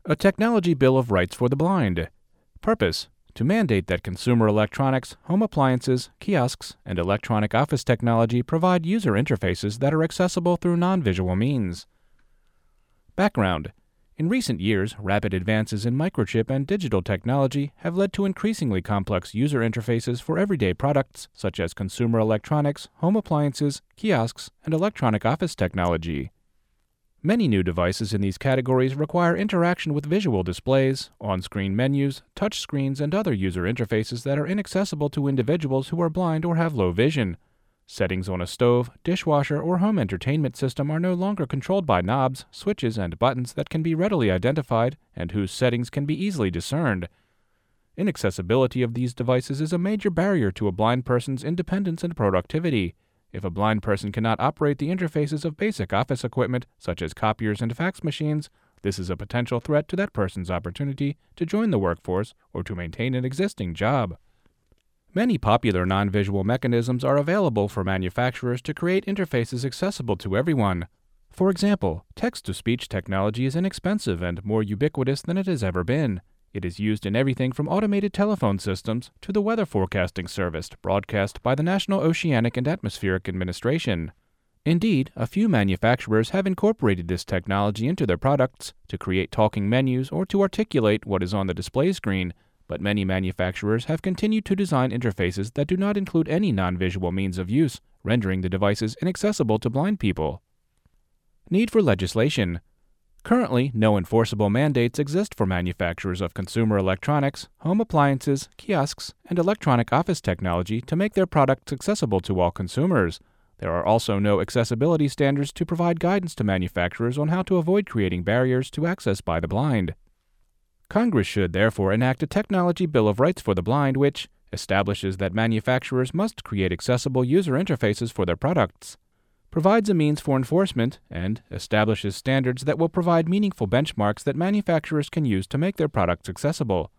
A technology bill of rights for the blind. Purpose: to mandate that consumer electronics, home appliances, kiosks, and electronic office technology provide user interfaces that are accessible through non-visual means. Background: in recent years, rapid advances in microchip and digital technology have led to increasingly complex user interfaces for everyday products such as consumer electronics, home appliances, kiosks, and electronic office technology. Many new devices in these categories require interaction with visual displays, on-screen menus, touch screens, and other user interfaces that are inaccessible to individuals who are blind or have low vision. Settings on a stove, dishwasher, or home entertainment system are no longer controlled by knobs, switches, and buttons that can be readily identified and whose settings can be easily discerned. Inaccessibility of these devices is a major barrier to a blind person's independence and productivity. If a blind person cannot operate the interfaces of basic office equipment, such as copiers and fax machines, this is a potential threat to that person's opportunity to join the workforce or to maintain an existing job. Many popular non-visual mechanisms are available for manufacturers to create interfaces accessible to everyone. For example, text-to-speech technology is inexpensive and more ubiquitous than it has ever been. It is used in everything from automated telephone systems to the weather forecasting service broadcast by the National Oceanic and Atmospheric Administration. Indeed, a few manufacturers have incorporated this technology into their products to create talking menus or to articulate what is on the display screen, but many manufacturers have continued to design interfaces that do not include any non-visual means of use, rendering the devices inaccessible to blind people. Need for legislation. Currently, no enforceable mandates exist for manufacturers of consumer electronics, home appliances, kiosks, and electronic office technology to make their products accessible to all consumers. There are also no accessibility standards to provide guidance to manufacturers on how to avoid creating barriers to access by the blind. Congress should therefore enact a Technology Bill of Rights for the Blind which establishes that manufacturers must create accessible user interfaces for their products, provides a means for enforcement, and establishes standards that will provide meaningful benchmarks that manufacturers can use to make their products accessible.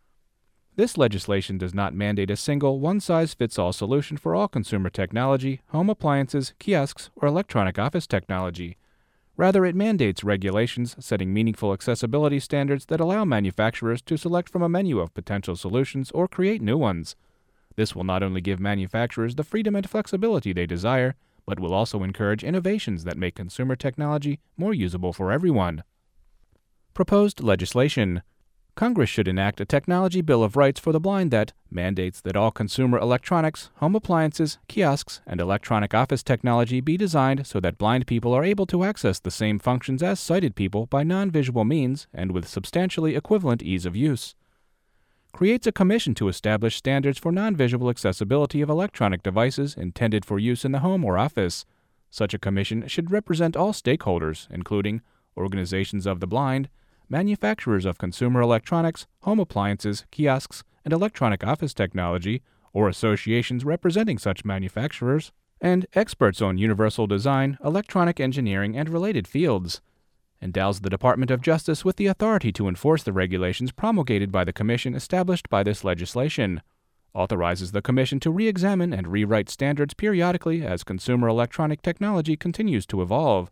This legislation does not mandate a single, one-size-fits-all solution for all consumer technology, home appliances, kiosks, or electronic office technology. Rather, it mandates regulations setting meaningful accessibility standards that allow manufacturers to select from a menu of potential solutions or create new ones. This will not only give manufacturers the freedom and flexibility they desire, but will also encourage innovations that make consumer technology more usable for everyone. Proposed legislation. Congress should enact a Technology Bill of Rights for the Blind that mandates that all consumer electronics, home appliances, kiosks, and electronic office technology be designed so that blind people are able to access the same functions as sighted people by non-visual means and with substantially equivalent ease of use. Creates a commission to establish standards for non-visual accessibility of electronic devices intended for use in the home or office. Such a commission should represent all stakeholders, including organizations of the blind, manufacturers of consumer electronics, home appliances, kiosks, and electronic office technology, or associations representing such manufacturers, and experts on universal design, electronic engineering, and related fields. Endows the Department of Justice with the authority to enforce the regulations promulgated by the Commission established by this legislation. Authorizes the Commission to re-examine and rewrite standards periodically as consumer electronic technology continues to evolve.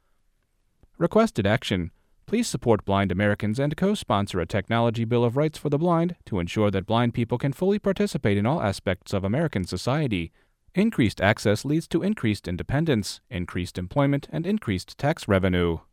Requested action. Please support blind Americans and co-sponsor a Technology Bill of Rights for the Blind to ensure that blind people can fully participate in all aspects of American society. Increased access leads to increased independence, increased employment, and increased tax revenue.